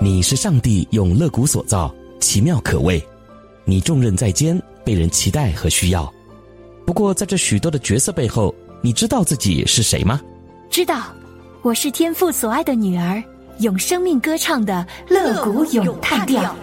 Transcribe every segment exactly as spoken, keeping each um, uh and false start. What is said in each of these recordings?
你是上帝用肋骨所造，奇妙可畏。你重任在肩，被人期待和需要。不过在这许多的角色背后，你知道自己是谁吗？ 知道，我是天父所爱的女儿，用生命歌唱的肋骨咏叹调。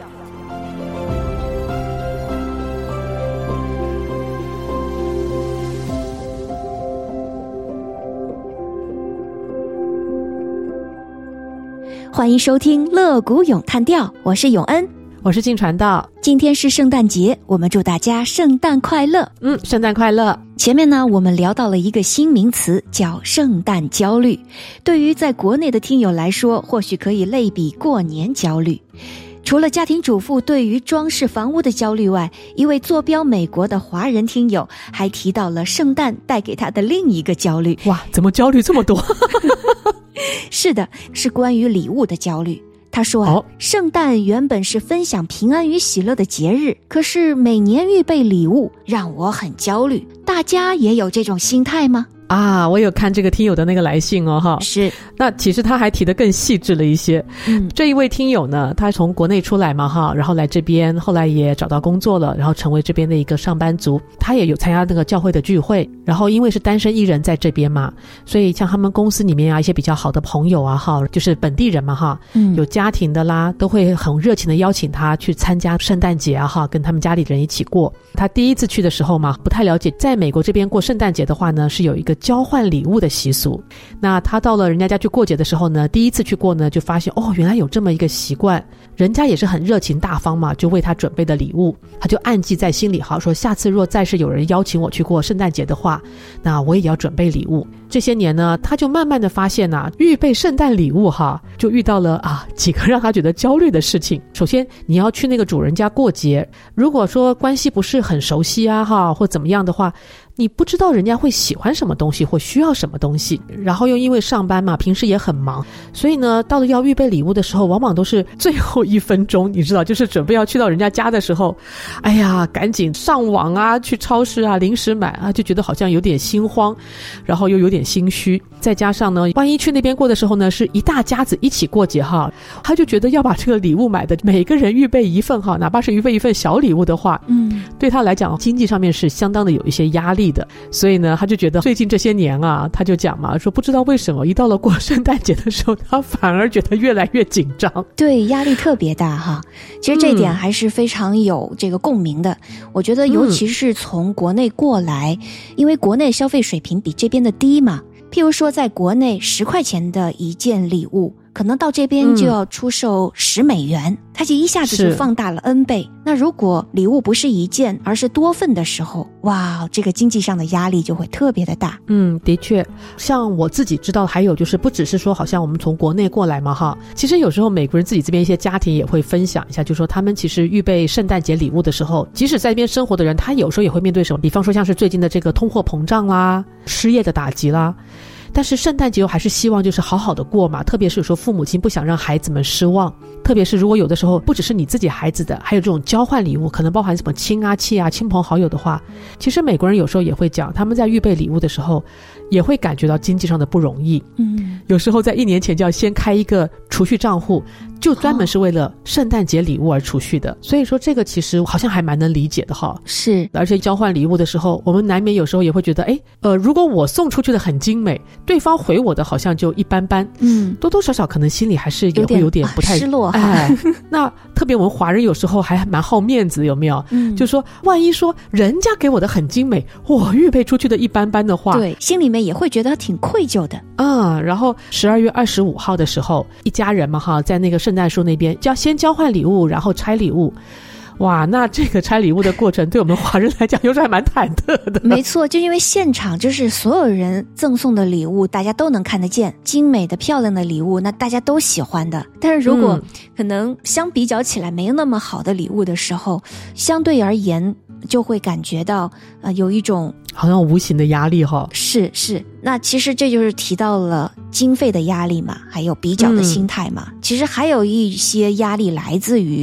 欢迎收听肋骨咏叹调，我是永恩， 我是静传道。 今天是圣诞节，我们祝大家圣诞快乐。 嗯，圣诞快乐。 前面呢，我们聊到了一个新名词，叫圣诞焦虑。对于在国内的听友来说，或许可以类比过年焦虑。除了家庭主妇对于装饰房屋的焦虑外，一位坐标美国的华人听友还提到了圣诞带给他的另一个焦虑。 哇，怎么焦虑这么多？ 是的，是关于礼物的焦虑。他说啊、哦，圣诞原本是分享平安与喜乐的节日，可是每年预备礼物让我很焦虑。大家也有这种心态吗？ 啊，我有看这个听友的那个来信哦，哈， 是。 那其实他还提得更细致了一些。嗯，这一位听友呢，他从国内出来嘛，哈，然后来这边，后来也找到工作了，然后成为这边的一个上班族。他也有参加那个教会的聚会，然后因为是单身一人在这边嘛，所以像他们公司里面啊，一些比较好的朋友啊，哈，就是本地人嘛，哈，嗯，有家庭的啦，都会很热情的邀请他去参加圣诞节啊，哈，跟他们家里人一起过。他第一次去的时候嘛，不太了解，在美国这边过圣诞节的话呢，是有一个交换礼物的习俗。那他到了人家家去过节的时候呢，第一次去过呢，就发现哦，原来有这么一个习惯，人家也是很热情大方嘛，就为他准备的礼物，他就暗记在心里，好说下次若再是有人邀请我去过圣诞节的话，那我也要准备礼物。这些年呢，他就慢慢的发现啊，预备圣诞礼物哈，就遇到了啊几个让他觉得焦虑的事情。首先，你要去那个主人家过节，如果说关系不是很熟悉啊哈，或怎么样的话，你不知道人家会喜欢什么东西或需要什么东西，然后又因为上班嘛，平时也很忙，所以呢，到了要预备礼物的时候，往往都是最后一分钟，你知道，就是准备要去到人家家的时候，哎呀，赶紧上网啊，去超市啊，临时买啊，就觉得好像有点心慌，然后又有点心虚。再加上呢，万一去那边过的时候呢，是一大家子一起过节哈，他就觉得要把这个礼物买的每个人预备一份哈，哪怕是预备一份小礼物的话，嗯，对他来讲经济上面是相当的有一些压力的。所以呢，他就觉得最近这些年啊，他就讲嘛，说不知道为什么一到了过圣诞节的时候，他反而觉得越来越紧张， 对，压力特别大哈。其实这一点还是非常有这个共鸣的。嗯、我觉得尤其是从国内过来、嗯，因为国内消费水平比这边的低嘛。譬如说，在国内十块钱的一件礼物，可能到这边就要出售十美元，它就一下子就放大了 N 倍。那如果礼物不是一件，而是多份的时候，哇，这个经济上的压力就会特别的大。 嗯，的确，像我自己知道，还有就是不只是说好像我们从国内过来嘛哈，其实有时候美国人自己这边一些家庭也会分享一下，就是说他们其实预备圣诞节礼物的时候，即使在这边生活的人，他有时候也会面对什么，比方说像是最近的这个通货膨胀啦、失业的打击啦。但是圣诞节我还是希望就是好好的过嘛，特别是有时候父母亲不想让孩子们失望，特别是如果有的时候不只是你自己孩子的，还有这种交换礼物，可能包含什么亲啊戚啊亲朋好友的话，其实美国人有时候也会讲，他们在预备礼物的时候也会感觉到经济上的不容易。嗯，有时候在一年前就要先开一个储蓄账户，就专门是为了圣诞节礼物而储蓄的。所以说这个其实好像还蛮能理解的哈。 是， 而且交换礼物的时候，我们难免有时候也会觉得，哎，呃，如果我送出去的很精美，对方回我的好像就一般般，嗯，多多少少可能心里还是也会有点不太失落。 哎，那特别我们华人有时候还蛮好面子，有没有？嗯，就说万一说人家给我的很精美，我预备出去的一般般的话， 对，心里面也会觉得挺愧疚的。 嗯，然后十二月二十五号的时候，一家人嘛哈，在那个圣诞树那边就要先交换礼物，然后拆礼物。哇，那这个拆礼物的过程对我们华人来讲有时候还蛮忐忑的。 没错，就因为现场就是所有人赠送的礼物大家都能看得见，精美的漂亮的礼物那大家都喜欢的。但是如果可能相比较起来没那么好的礼物的时候，相对而言就会感觉到呃有一种好像无形的压力哈。 是是，那其实这就是提到了经费的压力嘛，还有比较的心态嘛。嗯、其实还有一些压力来自于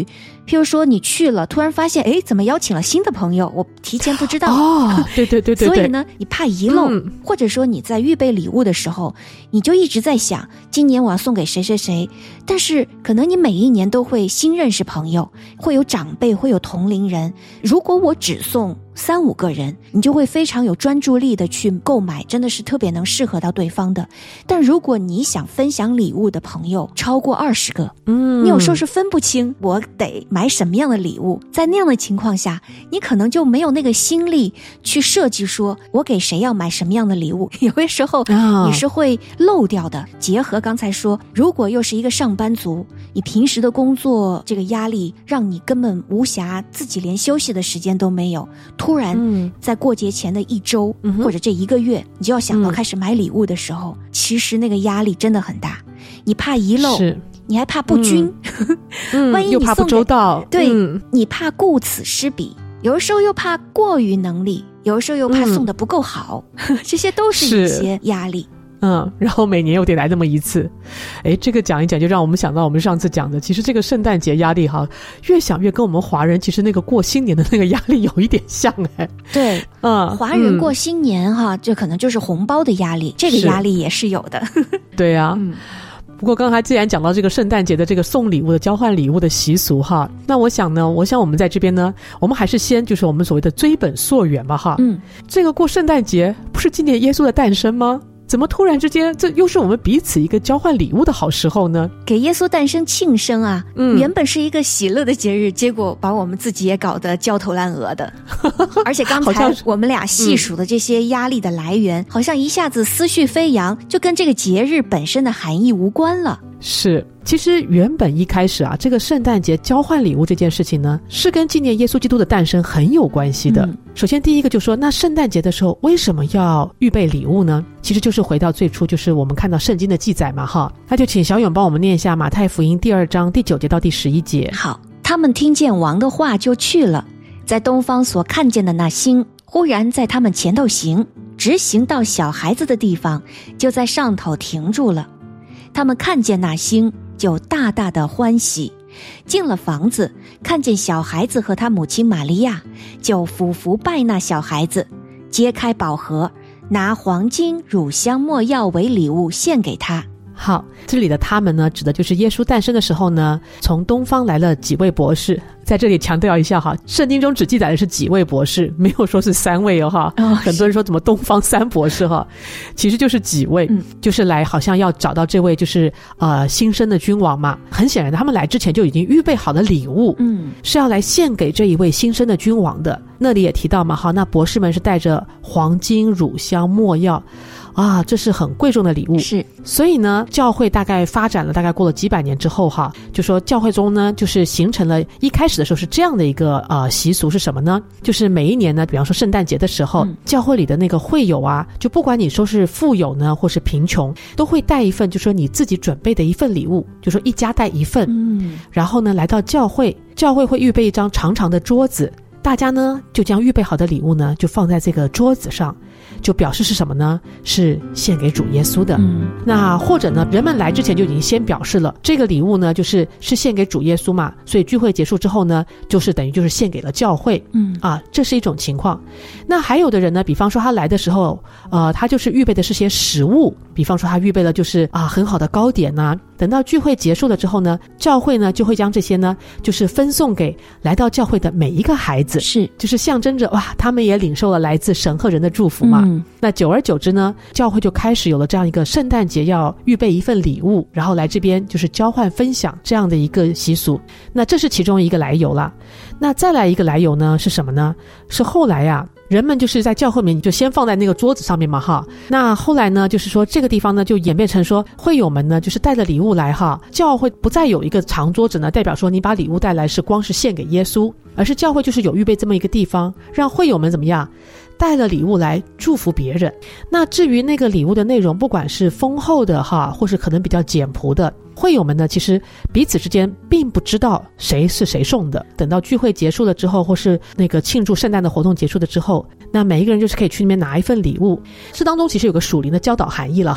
譬如说你去了，突然发现，哎，怎么邀请了新的朋友？我提前不知道。 哦，对对对对对。 所以呢，你怕遗漏、嗯，或者说你在预备礼物的时候，你就一直在想，今年我要送给谁谁谁。但是可能你每一年都会新认识朋友，会有长辈，会有同龄人。如果我只送三五个人，你就会非常有专注力的去购买，真的是特别能适合到对方的。但如果你想分享礼物的朋友超过二十个，嗯，你有时候是分不清我得买什么样的礼物。在那样的情况下，你可能就没有那个心力去设计说我给谁要买什么样的礼物。有些时候你是会漏掉的。结合刚才说，如果又是一个上班族，你平时的工作这个压力让你根本无暇，自己连休息的时间都没有，突然在过节前的一周、嗯、或者这一个月，你就要想到开始买礼物的时候、嗯、其实那个压力真的很大，你怕遗漏，你还怕不均、嗯、万一你又怕不周到， 对、嗯、你怕顾此失彼，有的时候又怕过于能力，有的时候又怕送的不够好、嗯、这些都是一些压力。 嗯，然后每年又得来那么一次，哎，这个讲一讲就让我们想到我们上次讲的，其实这个圣诞节压力哈，越想越跟我们华人其实那个过新年的那个压力有一点像哎。 对， 嗯， 华人过新年哈，这、嗯、可能就是红包的压力，这个压力也是有的。 对啊。嗯，不过刚才既然讲到这个圣诞节的这个送礼物的交换礼物的习俗哈，那我想呢，我想我们在这边呢，我们还是先就是我们所谓的追本溯源吧哈。嗯，这个过圣诞节不是纪念耶稣的诞生吗？怎么突然之间这又是我们彼此一个交换礼物的好时候呢？ 给耶稣诞生庆生啊，嗯，原本是一个喜乐的节日，结果把我们自己也搞得焦头烂额的。而且刚才我们俩细数的这些压力的来源、嗯、好像一下子思绪飞扬，就跟这个节日本身的含义无关了。 是，其实原本一开始啊，这个圣诞节交换礼物这件事情呢，是跟纪念耶稣基督的诞生很有关系的、嗯、首先第一个就说，那圣诞节的时候为什么要预备礼物呢？其实就是回到最初，就是我们看到圣经的记载嘛哈。那就请小勇帮我们念一下马太福音第二章第九节到第十一节。 好，他们听见王的话就去了，在东方所看见的那星忽然在他们前头行，直行到小孩子的地方，就在上头停住了。他们看见那星，就大大的欢喜，进了房子，看见小孩子和他母亲玛利亚，就俯伏拜那小孩子，揭开宝盒，拿黄金、乳香、没药为礼物献给他。 好，这里的他们呢，指的就是耶稣诞生的时候呢，从东方来了几位博士。在这里强调一下哈，圣经中只记载的是几位博士，没有说是三位哦哈。哦，很多人说怎么东方三博士哈，其实就是几位、嗯、就是来好像要找到这位就是呃新生的君王嘛。很显然他们来之前就已经预备好了礼物，嗯，是要来献给这一位新生的君王的。那里也提到嘛哈，那博士们是带着黄金、乳香、没药啊，这是很贵重的礼物。 是， 所以呢，教会大概发展了，大概过了几百年之后哈，就说教会中呢，就是形成了一开始的时候是这样的一个呃习俗是什么呢？就是每一年呢，比方说圣诞节的时候、嗯，教会里的那个会友啊，就不管你说是富有呢，或是贫穷，都会带一份，就说你自己准备的一份礼物，就说一家带一份，嗯，然后呢来到教会，教会会预备一张长长的桌子。大家呢就将预备好的礼物呢就放在这个桌子上，就表示是什么呢？是献给主耶稣的、嗯、那或者呢人们来之前就已经先表示了这个礼物呢就是是献给主耶稣嘛，所以聚会结束之后呢就是等于就是献给了教会，嗯啊，这是一种情况。那还有的人呢，比方说他来的时候呃，他就是预备的是些食物，比方说他预备了就是啊很好的糕点啊，等到聚会结束了之后呢，教会呢就会将这些呢就是分送给来到教会的每一个孩子， 是就是象征着哇他们也领受了来自神和人的祝福嘛、嗯、那久而久之呢，教会就开始有了这样一个圣诞节要预备一份礼物，然后来这边就是交换分享这样的一个习俗。那这是其中一个来由啦。那再来一个来由呢是什么呢？是后来啊人们就是在教会里面就先放在那个桌子上面嘛哈，那后来呢就是说这个地方呢就演变成说会友们呢就是带着礼物来哈，教会不再有一个长桌子呢代表说你把礼物带来是光是献给耶稣，而是教会就是有预备这么一个地方，让会友们怎么样带了礼物来祝福别人。那至于那个礼物的内容，不管是丰厚的哈，或是可能比较简朴的，会友们呢其实彼此之间并不知道谁是谁送的。等到聚会结束了之后，或是那个庆祝圣诞的活动结束了之后，那每一个人就是可以去那边拿一份礼物。这当中其实有个属灵的教导含义了哈、嗯、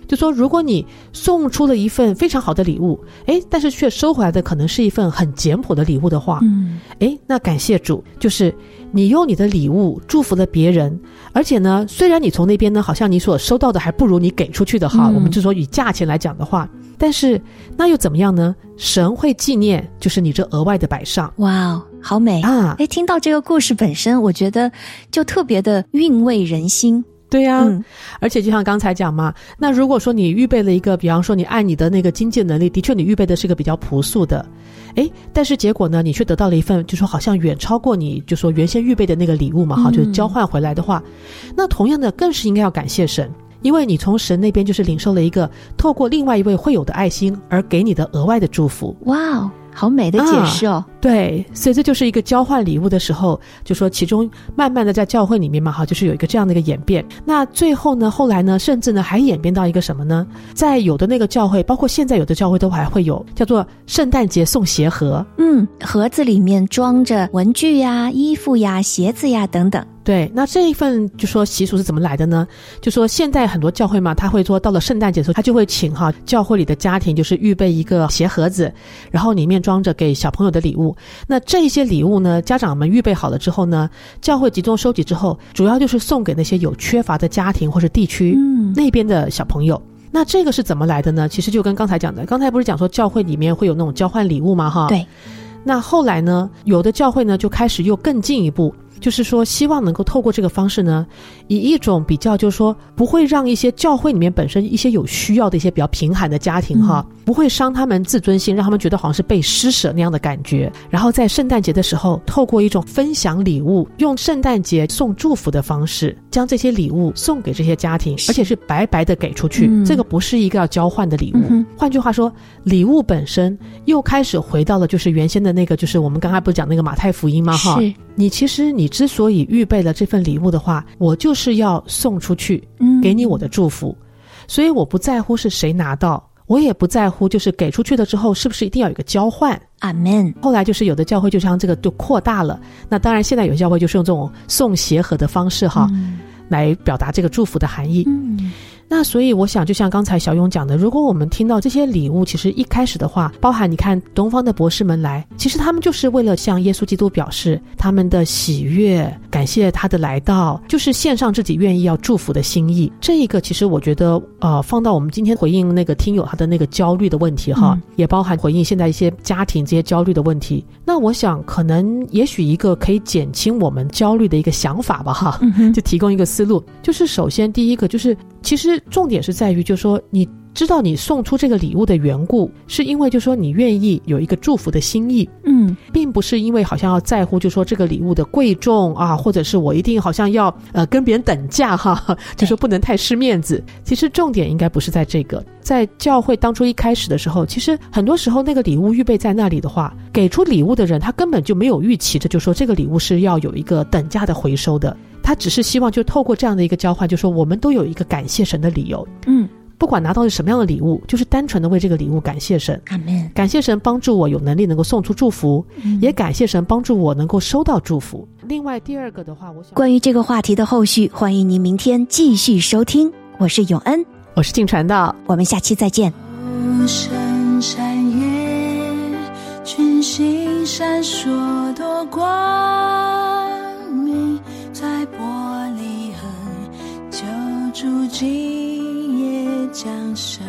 就说如果你送出了一份非常好的礼物，诶，但是却收回来的可能是一份很简朴的礼物的话，嗯，诶，那感谢主，就是你用你的礼物祝福了别人，而且呢，虽然你从那边呢好像你所收到的还不如你给出去的哈、嗯、我们就说以价钱来讲的话，但是那又怎么样呢？神会纪念就是你这额外的摆上。 哇，好美啊！诶，听到这个故事本身，我觉得就特别的韵味人心。 对呀、啊嗯，而且就像刚才讲嘛，那如果说你预备了一个，比方说你按你的那个经济能力，的确你预备的是一个比较朴素的，诶，但是结果呢，你却得到了一份就说好像远超过你就说原先预备的那个礼物嘛，哈、嗯，就是交换回来的话，那同样的更是应该要感谢神，因为你从神那边就是领受了一个透过另外一位会友的爱心而给你的额外的祝福。 哇哦，好美的解释哦、 啊、对，所以这就是一个交换礼物的时候，就说其中慢慢的在教会里面嘛，哈，就是有一个这样的一个演变。那最后呢，后来呢，甚至呢还演变到一个什么呢？在有的那个教会，包括现在有的教会都还会有叫做圣诞节送鞋盒。 嗯，盒子里面装着文具呀、衣服呀、鞋子呀等等。 对，那这一份就说习俗是怎么来的呢？就说现在很多教会嘛，他会说到了圣诞节的时候，他就会请哈教会里的家庭就是预备一个鞋盒子，然后里面装着给小朋友的礼物。那这些礼物呢，家长们预备好了之后呢，教会集中收集之后，主要就是送给那些有缺乏的家庭或是地区、嗯、那边的小朋友。那这个是怎么来的呢？其实就跟刚才讲的，刚才不是讲说教会里面会有那种交换礼物吗？哈， 对。 那后来呢，有的教会呢就开始又更进一步，就是说希望能够透过这个方式呢，以一种比较就是说不会让一些教会里面本身一些有需要的一些比较贫寒的家庭哈、嗯，不会伤他们自尊心，让他们觉得好像是被施舍那样的感觉。然后在圣诞节的时候，透过一种分享礼物，用圣诞节送祝福的方式，将这些礼物送给这些家庭，而且是白白的给出去、嗯、这个不是一个要交换的礼物、嗯、换句话说，礼物本身又开始回到了就是原先的那个，就是我们刚才不是讲那个马太福音吗？哈，你其实你之所以预备了这份礼物的话，我就是要送出去，给你我的祝福、嗯、所以我不在乎是谁拿到，我也不在乎就是给出去了之后是不是一定要有一个交换。 阿们。 后来就是有的教会就像这个就扩大了，那当然现在有些教会就是用这种送鞋盒的方式哈、嗯，来表达这个祝福的含义。嗯，那所以我想就像刚才小勇讲的，如果我们听到这些礼物，其实一开始的话，包含你看东方的博士们来，其实他们就是为了向耶稣基督表示他们的喜悦，感谢他的来到，就是献上自己愿意要祝福的心意。这一个其实我觉得呃，放到我们今天回应那个听友他的那个焦虑的问题哈、嗯，也包含回应现在一些家庭这些焦虑的问题，那我想可能也许一个可以减轻我们焦虑的一个想法吧哈、嗯，就提供一个思路，就是首先第一个就是其实重点是在于就是说你知道你送出这个礼物的缘故，是因为就是说你愿意有一个祝福的心意，嗯，并不是因为好像要在乎就是说这个礼物的贵重啊，或者是我一定好像要呃跟别人等价哈，就说不能太失面子。其实重点应该不是在这个，在教会当初一开始的时候，其实很多时候那个礼物预备在那里的话，给出礼物的人他根本就没有预期着就说这个礼物是要有一个等价的回收的，他只是希望就透过这样的一个交换，就说我们都有一个感谢神的理由，嗯，不管拿到是什么样的礼物，就是单纯的为这个礼物感谢神，阿们，感谢神帮助我有能力能够送出祝福、嗯、也感谢神帮助我能够收到祝福。另外第二个的话，我想关于这个话题的后续，欢迎您明天继续收听。我是永恩， 我是静传道， 我们下期再见。 深山夜，群星闪烁多光明，在玻璃痕救助今夜降生，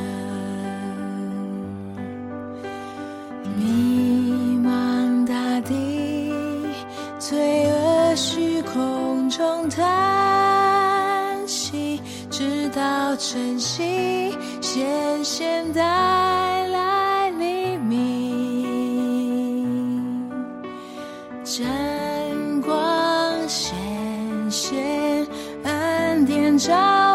迷茫大地，罪恶虚空中叹息，直到晨曦显现带来黎明，真光显现，恩典照